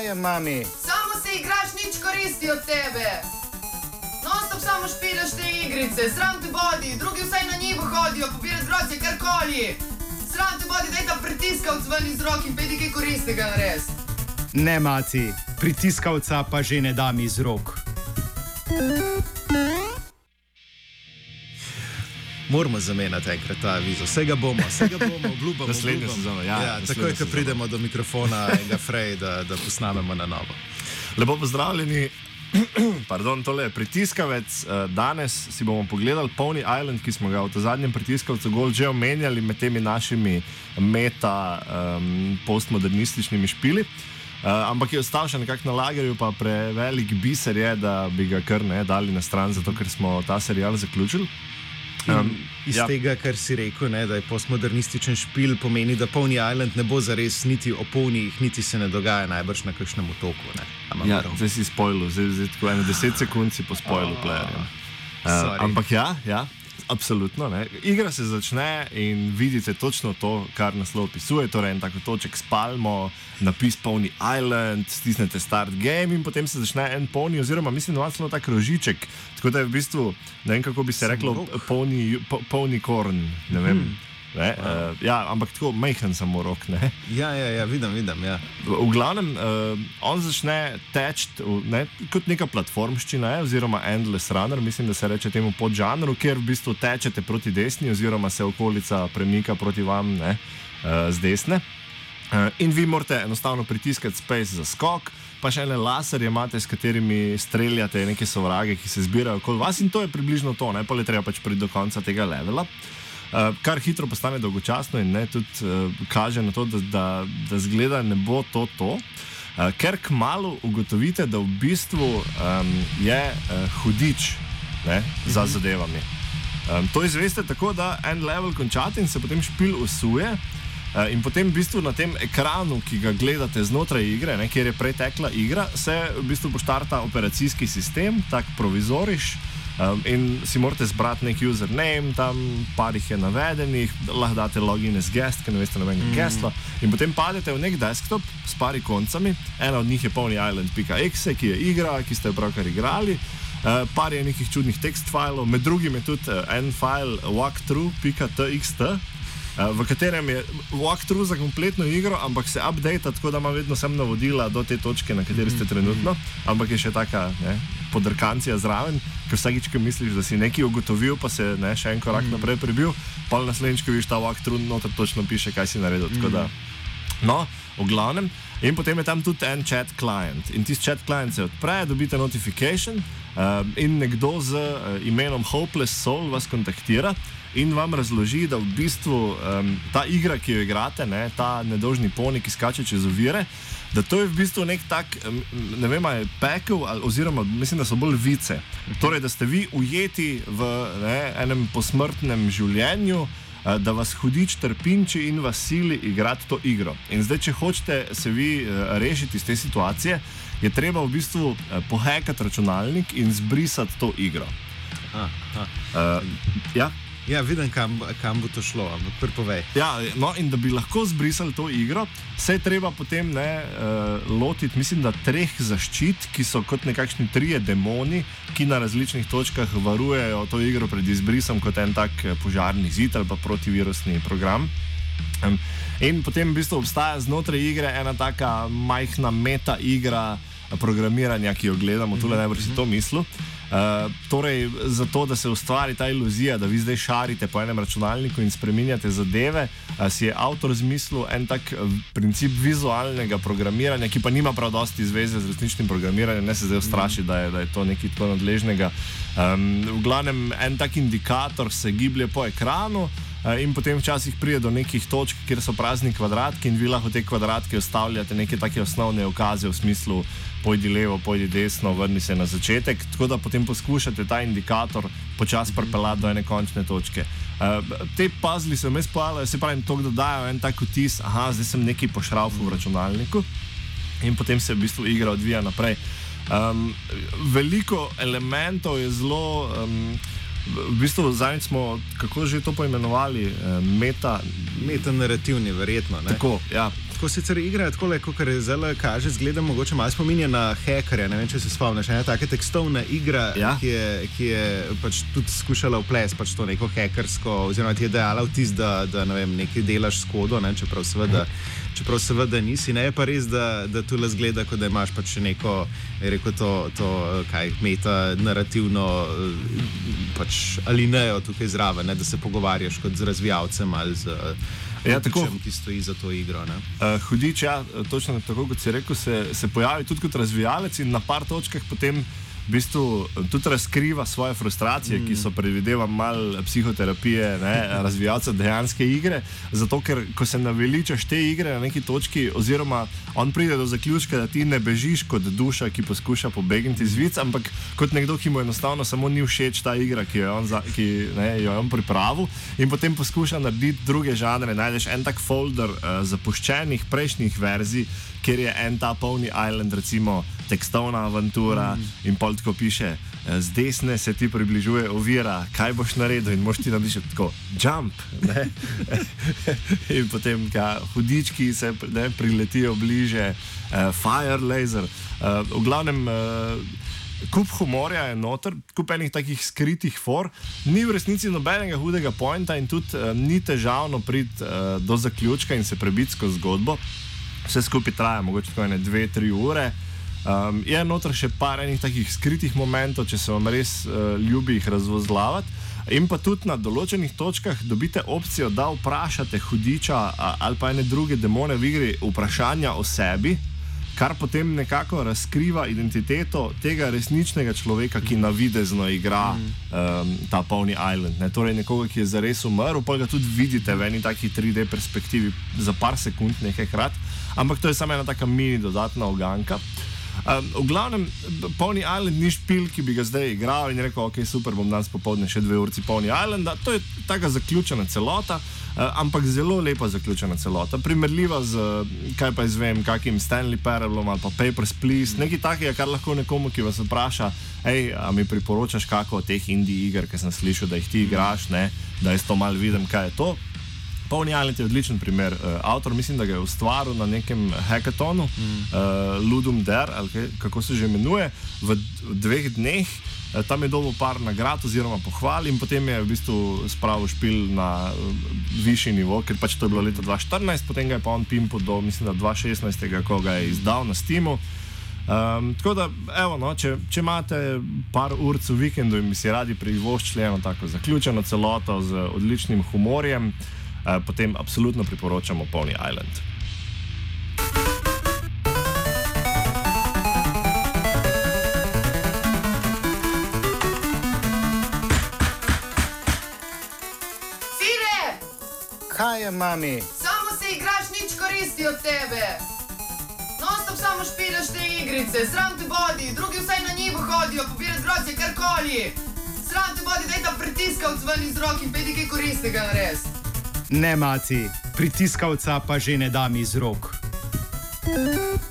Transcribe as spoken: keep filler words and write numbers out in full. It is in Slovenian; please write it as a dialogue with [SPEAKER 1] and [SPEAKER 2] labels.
[SPEAKER 1] je, mami?
[SPEAKER 2] Samo se igraš, nič koristi od tebe. Non-stop samo špilaš te igrice, sram te bodi, drugi vsaj na njivo hodijo, pobirati grozdje, karkoli. Sram te bodi, daj ta pritiskavc ven iz rok in pedi kaj koristega nares.
[SPEAKER 1] Ne, maci, pritiskavca pa že ne dam iz rok.
[SPEAKER 3] Moramo zamenjati enkrat ta avizo. Vsega bomo, vsega bomo, obljubamo.
[SPEAKER 4] Naslednjo sezono, ja.
[SPEAKER 3] Ja, takoj, ko pridemo do mikrofona enega Frej, da, da posnamemo na novo.
[SPEAKER 4] Lepo pozdravljeni. Pardon, tole je pritiskavec. Danes si bomo pogledali Pony Island, ki smo ga v ta zadnjem pritiskavcu Gold že omenjali med temi našimi meta um, postmodernističnimi špili. Uh, ampak je ostal še nekako na lagerju, pa prevelik biser je, da bi ga kar ne dali na stran, zato ker smo ta serial zaključili.
[SPEAKER 3] Um, iz ja. tega, kar si rekel, ne, da je postmodernističen špil, pomeni, da Pony Island ne bo zares niti o ponijih, niti se ne dogaja najbrž na kakšnem otoku.
[SPEAKER 4] Ja, zdaj si spoilil, zdaj, zdaj tako eno deset sekund si po spoilu oh, playerja. Uh, ampak ja, ja, absolutno. Ne. Igra se začne in vidite točno to, kar naslov opisuje, torej en tako toček s palmo, napis Pony Island, stisnete start game in potem se začne en pony, oziroma mislim, da ima celo tak rožiček, tako da je v bistvu, ne vem, kako bi se reklo, pony, po, ponycorn, ne vem. Hmm. Ne, uh, ja, ampak tako majhen samo rok, ne?
[SPEAKER 3] Ja, ja, ja, vidim, vidim, ja.
[SPEAKER 4] V, v glavnem, uh, on začne teči ne, kot neka platformščina, je, oziroma endless runner, mislim, da se reče temu podžanru, kjer v bistvu tečete proti desni, oziroma se okolica premika proti vam, ne, uh, z desne. Uh, in vi morate enostavno pritiskati space za skok, pa še ene laserje imate, s katerimi streljate neke sovrage, ki se zbirajo okoli vas, in to je približno to, ne, pa le treba pač priti do konca tega levela. Uh, kar hitro postane dolgočasno in ne, tudi uh, kaže na to, da, da, da zgleda ne bo to to, uh, ker kmalu ugotovite, da v bistvu um, je uh, hudič ne, za zadevami. Um, to izveste tako, da en level končate in se potem špil usuje. Uh, in potem v bistvu na tem ekranu, ki ga gledate znotraj igre, ne, kjer je prej tekla igra, se v bistvu poštarta operacijski sistem, tak provizoriš, um, in si morate zbrati nek username, tam par jih je navedenih, lahko date login as guest, ker ne veste nobenega mm. gesla, in potem padete v nek desktop s pari koncami, ena od njih je ponyisland pika exe, ki je igra, ki ste jo pravkar igrali, uh, par je nekih čudnih tekst filov, med drugim je tudi uh, en file walkthrough pika txt, v katerem je walkthrough za kompletno igro, ampak se update, tako da ima vedno sem navodila do te točke, na kateri ste trenutno, ampak je še taka ne, podrkancija zraven, ker vsakič, ko misliš, da si nekaj ugotovil, pa se ne, še en korak naprej prebil, pa naslednjič, ko vidiš ta walkthrough, noter točno piše, kaj si naredil. Tako da, no, v glavnem. In potem je tam tudi en chat client. In tisti chat client se odpre, dobite notification uh, in nekdo z uh, imenom Hopeless Soul vas kontaktira in vam razloži, da v bistvu um, ta igra, ki jo igrate, ne, ta nedolžni pony, ki skače čez ovire, da to je v bistvu nek tak, ne vem, je pekel, oziroma mislim, da so bolj vice. Torej, da ste vi ujeti v ne, enem posmrtnem življenju, da vas hudič trpinči in vas sili igrati to igro. In zdaj, če hočete se vi rešiti iz te situacije, je treba v bistvu pohekati računalnik in zbrisati to igro.
[SPEAKER 3] Aha, aha.
[SPEAKER 4] Uh, ja?
[SPEAKER 3] Ja, vidim, kam, kam bo to šlo, ampak prpovej.
[SPEAKER 4] Ja, no, in da bi lahko zbrisali to igro, se je treba potem ne, uh, lotiti, mislim, da treh zaščit, ki so kot nekakšni trije demoni, ki na različnih točkah varujejo to igro pred izbrisom kot en tak požarni zid ali pa protivirusni program. Um, in potem v bistvu obstaja znotraj igre ena taka majhna meta igra programiranja, ki jo gledamo, tule najbrž si to mislil. Uh, torej, zato, da se ustvari ta iluzija, da vi zdaj šarite po enem računalniku in spreminjate zadeve, uh, si je avtor zmislil en tak uh, princip vizualnega programiranja, ki pa nima prav dosti zveze z resničnim programiranjem, ne se zdaj ustraši, da je, da je to nekaj tako nadležnega. Um, v glavnem, en tak indikator se giblje po ekranu, uh, in potem včasih pride do nekih točk, kjer so prazni kvadratki in vi lahko te kvadratke vstavljate neke take osnovne ukaze v smislu pojdi levo, pojdi desno, vrni se na začetek, tako da potem poskušate ta indikator počasi pripeljati do ene končne točke. Uh, te puzzli se vmes pojavljajo, se pravi, to, da dajo en tak vtis, aha, zdaj sem nekaj pošraufal v računalniku in potem se v bistvu igra odvija naprej. Um, veliko elementov je zelo, um, v bistvu zadnjič smo, kako že to poimenovali, uh, meta...
[SPEAKER 3] Metanarativni, verjetno, ne?
[SPEAKER 4] Tako, ja.
[SPEAKER 3] tako sicer igra, tako le, kot zelo kaže, zgleda mogoče malo spominja na hekerja. Ne vem, če se spomniš, ena taka tekstovna igra, ja. ki, je, ki je pač tudi skušala vplesti pač to neko hekersko, oziroma ti je dejala vtis, da, da ne vem, nekaj delaš s kodo, ne, čeprav seveda. Čeprav seveda nisi, ne je pa res, da, da tu le zgleda, kot da imaš pač neko, rekel to, to kaj, meta narativno pač alinejo tukaj zraven, ne, da se pogovarjaš kot z razvijalcem ali z ja, hudičem, ki stoji za to igro. Uh,
[SPEAKER 4] hudič, ja, točno tako, kot si rekel, se, se pojavi tudi kot razvijalec in na par točkah potem v bistvu tudi razkriva svoje frustracije, mm. ki so, predvidevam, malo psihoterapije, ne, razvijalca dejanske igre, zato ker, ko se naveličaš te igre na neki točki, oziroma on pride do zaključka, da ti ne bežiš kot duša, ki poskuša pobegniti iz vic, ampak kot nekdo, ki mu enostavno samo ni všeč ta igra, ki jo je on, za, ki, ne, jo je on pripravil, in potem poskuša narediti druge žanre. Najdeš en tak folder uh, zapuščenih prejšnjih verzij, kjer je en ta Pony Island, recimo tekstovna avantura, mm. in pol tako piše, z desne se ti približuje ovira, kaj boš naredil, in moš ti napišeti tako, jump, ne? In potem ka, hudički se ne, priletijo bliže, uh, fire laser, uh, v glavnem uh, kup humorja je noter, kup enih takih skritih for, ni v resnici nobenega hudega pointa in tudi uh, ni težavno priti uh, do zaključka in se prebiti skozi zgodbo. Vse skupaj traja mogoče tako ene dve, tri ure. Um, je noter še par enih takih skritih momentov, če se vam res uh, ljubi jih razvozlavati. In pa tudi na določenih točkah dobite opcijo, da vprašate hudiča a, ali pa ene druge demone v igri vprašanja o sebi, kar potem nekako razkriva identiteto tega resničnega človeka, ki navidezno igra um, ta Pony Island. Ne? Torej nekoga, ki je zares umrl, pa ga tudi vidite v eni taki tri D perspektivi za par sekund nekajkrat, ampak to je samo ena taka mini dodatna oganka. Um, v glavnem, Pony Island ni špil, ki bi ga zdaj igral in rekel, ok, super, bom danes popoldne še dve urci Pony Islanda. To je taka zaključena celota, uh, ampak zelo lepa zaključena celota. Primerljiva z, kaj pa izvem, kakim Stanley Parablom ali pa Papers, Please, mm. nekaj takega, kar lahko nekomu, ki vas vpraša, hej, a mi priporočaš kako od teh indie iger, ki sem slišal, da jih ti igraš, ne, da jaz to malo vidim, kaj je to. Pony Island je odličen primer. Uh, avtor, mislim, da ga je ustvaril na nekem hackathonu, mm. uh, Ludum Dare, ali kako se že imenuje, v, v dveh dneh. Uh, tam je dobil par nagrad oziroma pohval in potem je v bistvu spravil špil na uh, višji nivo, ker pač to je bilo leta dva tisoč štirinajst, potem ga je pa on pimpal do, mislim, da dva tisoč šestnajst, ko ga je izdal na Steamu. Um, tako da, evo, no, če, če imate par ur v vikendu in bi si radi privoščili eno tako zaključeno celoto z odličnim humorjem, Uh, potem absolutno priporočamo Pony Island.
[SPEAKER 2] Sine!
[SPEAKER 1] Kaj je, mami?
[SPEAKER 2] Samo se igraš, nič koristi od tebe. Non-stop samo špilaš te igrice, sram te bodi, drugi vsaj na njivo hodijo, pobirati grozdje, karkoli. Sram te bodi, daj ta pritiskavc ven iz rok in pedi kaj koristega nares.
[SPEAKER 1] Ne, Maci, pritiskavca pa že ne dam iz rok.